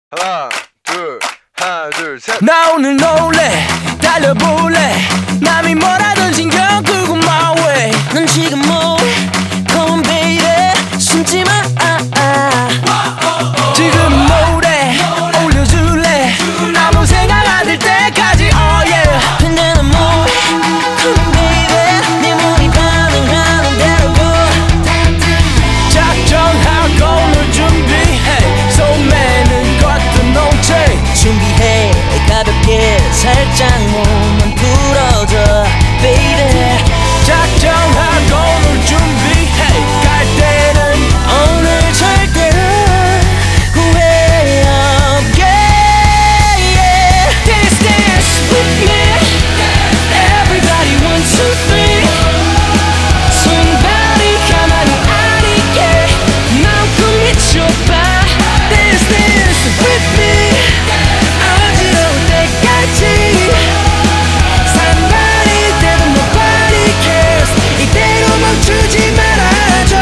하나 둘 셋. 나 오늘 놀래 달려볼래 남이 뭐라든 신경 끄고 my way. 넌 지금 뭐해 Come on baby 숨지마 지금 뭐래 올려줄래 아무 생각 안 들 때까지 oh yeah. 근데 넌 뭐해 Come on baby 네 몸이 반응하는 대로 작정하고 널 준비해 소매는 걷던 농체 준비해 가볍게 살짝 몸만 풀어줘 baby 작정하고 널 준비해 갈 때는 오늘 절대 후회 없게 yeah. Dance dance with me Everybody one two three 손발이 가만히 안 있게 마음껏 미쳐봐 Dance dance with me 어지러울 때까지 Somebody that nobody cares 이대로 멈추지 말아줘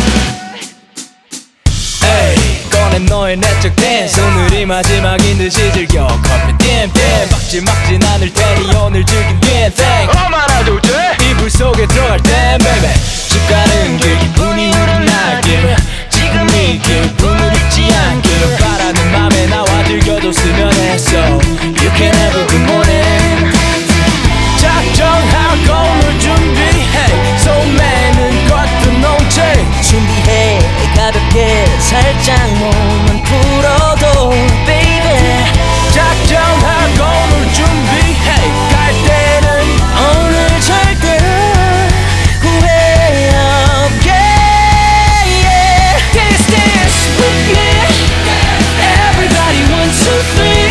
에이 꺼낸 너의 내적 댄스 오늘이 마지막인 듯이 즐겨 커피 띵띵 막지 않을 테니 오늘 즐긴 띵띵 얼마나 좋지? 이불 속에 들어갈 땐 baby 집 가는 길 기분이 우러나길 지금 이 기분을 잊지 않길 바라는 맘에 나와 즐겨줬으면 했어 You can have a good morning 작정하고 널 준비해 소매는 걷던 농체 준비해 가볍게 살짝 몸만 풀어도 baby 작정하고 널 준비해 갈 때는 오늘 절대 후회 없게 yeah. Dance dance with me Everybody one two three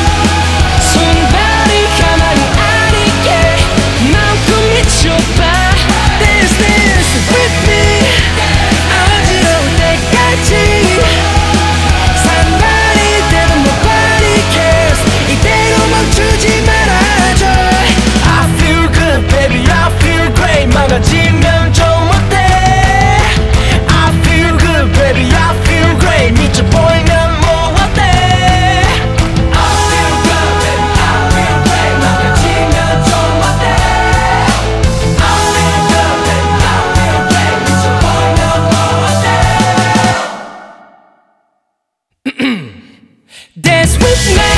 손발이 가만히 안 있게 마음껏 미쳐봐 Dance dance with me 어지러울 때까지 Somebody that nobody cares 이대로 멈추지 말아줘 I feel good baby I feel great 망가지면 좀 어때 I feel good baby I feel great 미쳐 보이면 뭐 어때 I feel good baby I feel great 망가지면 좀 어때 I feel good baby I feel great 미쳐 보이면 뭐 어때 Dance with me